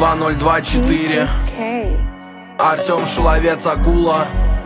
2024. Артем Шиловец, Акула.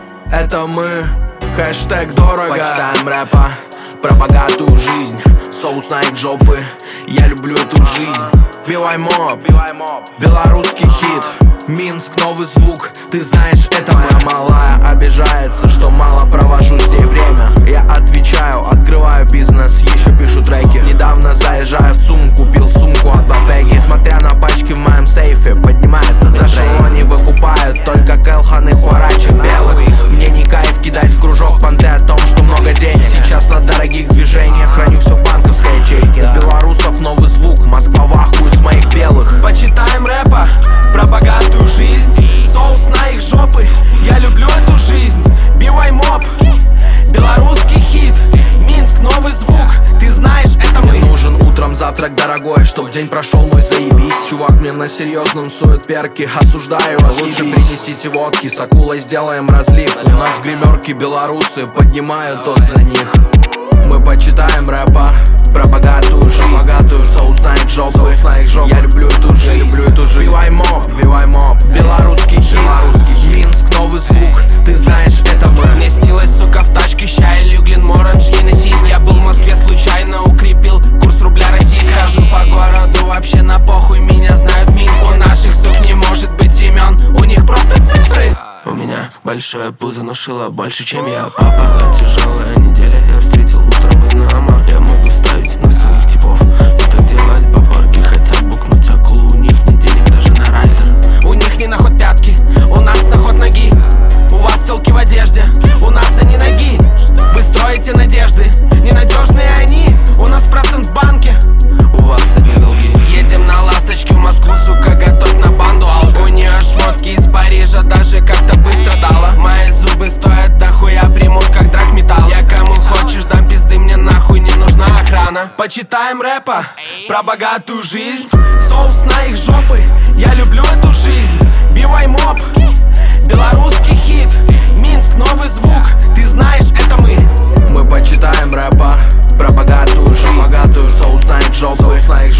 Это мы. Хэштег дорого. Почитаем рэпа про богатую жизнь. Соус на их жопы. Я люблю эту жизнь. Бивай моп, белорусский хит. Минск, новый звук. Ты знаешь, это моя малая обижается, что мало провожу с ней время. Я отвечаю, открываю бизнес, еще пишу треки. Недавно заезжаю в ЦУМ, купил сумку от Бапеги. Смотря на пачки в моем сейфе, поднимается за шелони. Выкупают только Келхан и Хуарачек белых. Мне не кайф кидать в кружок понты о том, что много денег. Сейчас на дорогих движениях храню все в банковской ячейке. Белорусов новый звук, Москва в ахуе с моих белых. Почитаем рэпа про богатую жизнь. Соус на их жопы, я люблю эту жизнь. Бивай моп, белорусский хит. Минск, новый звук, ты знаешь, это мы. Мне нужен утром завтрак дорогой, чтоб день прошел мой заебись. Чувак мне на серьезном сует перки, осуждаю, лучше принесите водки. С Акулой сделаем разлив. У нас в гримерке белорусы поднимают тост за них. Мы почитаем рэпа про богатую жизнь. Соус на их жопы. Я люблю эту жизнь. Бивай моп, белорусский хит. Минск, новый звук, ты знаешь, это мы. Мне снилось, сука, в тачке ща и люглин моранж, ей носись. Я был в Москве случайно, укрепил курс рубля российский. Хожу по городу, вообще на похуй, меня знают в Минске. У наших сук не может быть имен, у них просто цифры. У меня большое пузо, но шило больше, чем я. Папа, тяжелая неделя, я встретил утром в иномарке. Я могу ставить на своих типов и так делать по парке. Хотят букнуть Акулу, у них нет денег даже на райдер. У них не на ход пятки, у нас на ход ноги. У вас телки в одежде, у нас они ноги. Вы строите надежды, ненадежные они. У нас процент в банке, у вас одни долги. Едем на ласточке в Москву, сука, готовь на банду. У нее шмотки из Парижа, даже как-то быстро дала. Мои зубы стоят дохуя, примут как драгметалл. Я кому хочешь дам пизды, мне нахуй не нужна охрана. Почитаем рэпа про богатую жизнь. Соус на их жопы, я люблю эту жизнь. Бивай моп, белорусский хит. Минск, новый звук, ты знаешь, это мы. Мы почитаем рэпа про богатую жизнь. Соус на их жопы.